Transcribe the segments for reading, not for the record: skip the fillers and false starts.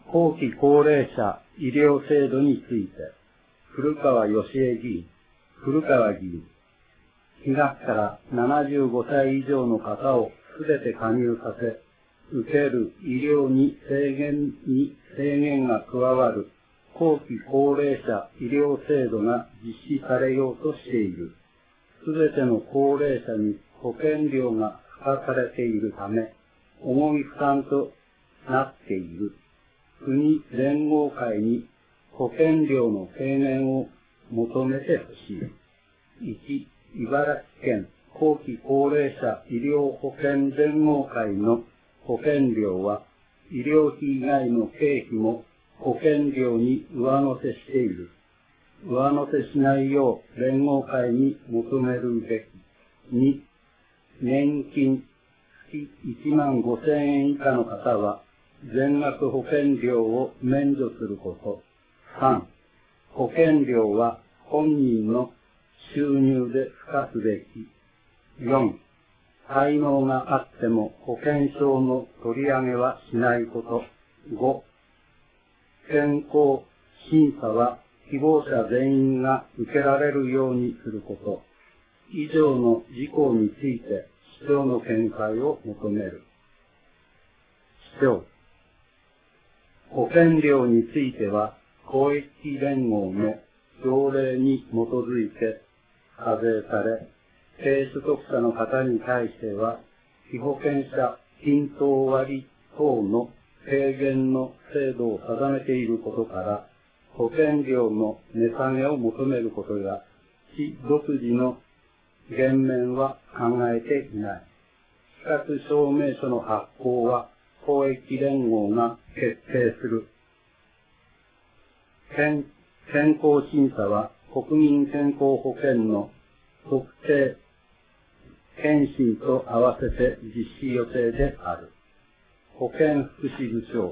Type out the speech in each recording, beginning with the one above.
後期高齢者医療制度について、古川義恵議員、古川議員、4月から75歳以上の方をすべて加入させ、受ける医療に制限が加わる後期高齢者医療制度が実施されようとしている。すべての高齢者に保険料が付加されているため、重い負担となっている。国連合会に保険料の軽減を求めてほしい。1、茨城県後期高齢者医療保険連合会の保険料は、医療費以外の経費も保険料に上乗せしている。上乗せしないよう連合会に求めるべき。2、年金月1万5000円以下の方は、全額保険料を免除すること。3、保険料は本人の収入で付加すべき。4、滞納があっても保険証の取り上げはしないこと。5、健康審査は希望者全員が受けられるようにすること。以上の事項について市長の見解を求める。市長、保険料については公益連合の条例に基づいて課税され、低所得者の方に対しては被保険者均等割等の軽減の制度を定めていることから、保険料の値下げを求めることや、市独自の減免は考えていない。資格証明書の発行は公益連合が決定する。健康審査は国民健康保険の特定検診と合わせて実施予定である。保健福祉部長。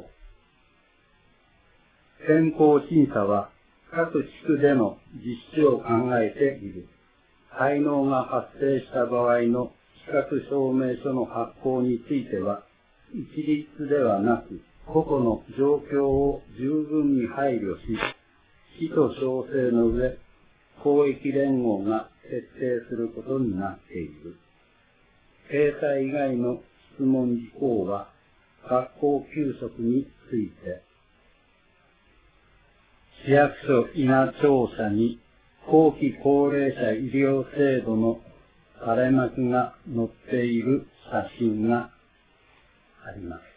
健康審査は各地区での実施を考えている。滞納が発生した場合の資格証明書の発行については、一律ではなく、個々の状況を十分に配慮し、市と調整の上、公益連合が決定することになっている。掲載以外の質問事項は、学校給食について、市役所稲庁舎に後期高齢者医療制度の垂れ幕が載っている写真があります。